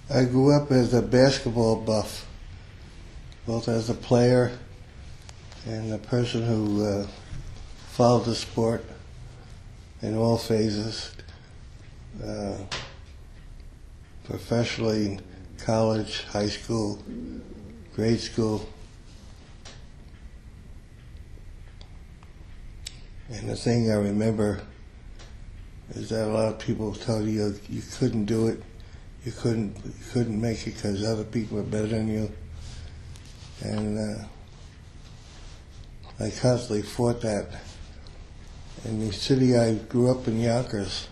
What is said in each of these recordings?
I grew up as a basketball buff, both as a player and a person who followed the sport in all phases, professionally in college, high school, grade school. And the thing I remember is that a lot of people tell you you couldn't do it, you couldn't make it because other people were better than you. And I constantly fought that. In the city I grew up in, Yonkers,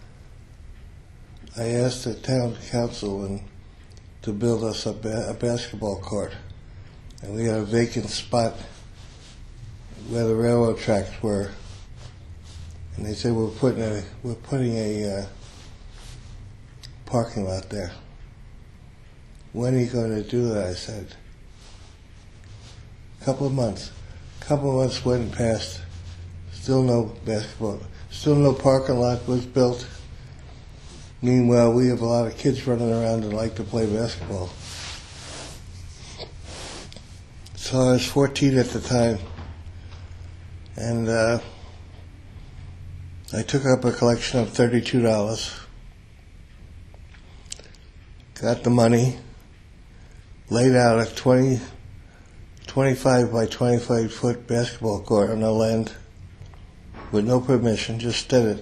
I asked the town council to build us a basketball court. And we had a vacant spot where the railroad tracks were. And they said, we're putting a parking lot there. When are you going to do that? I said. A couple of months went and passed. Still no basketball. Still no parking lot was built. Meanwhile, we have a lot of kids running around that like to play basketball. So I was 14 at the time. And I took up a collection of $32. Got the money. Laid out a 25 by 25 foot basketball court on the land with no permission, just did it.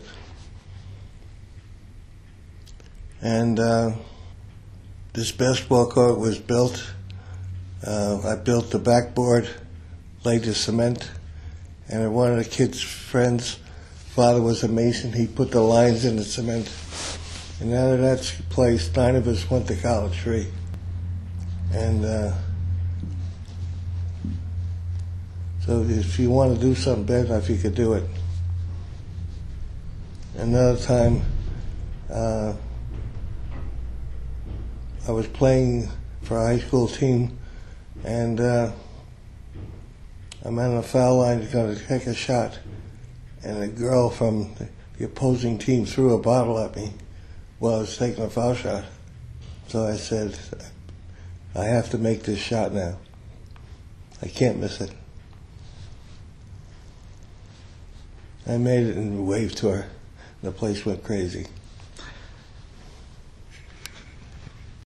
And this basketball court was built. I built the backboard, laid the cement, and one of the kids' friends' father was a mason. He put the lines in the cement. And out of that place, 9 of us went to college free. And so if you want to do something bad enough, you could do it. Another time, I was playing for a high school team, and I'm on the foul line going to take a shot, and a girl from the opposing team threw a bottle at me while I was taking a foul shot. So I said, I have to make this shot now. I can't miss it. I made it and waved to her. The place went crazy.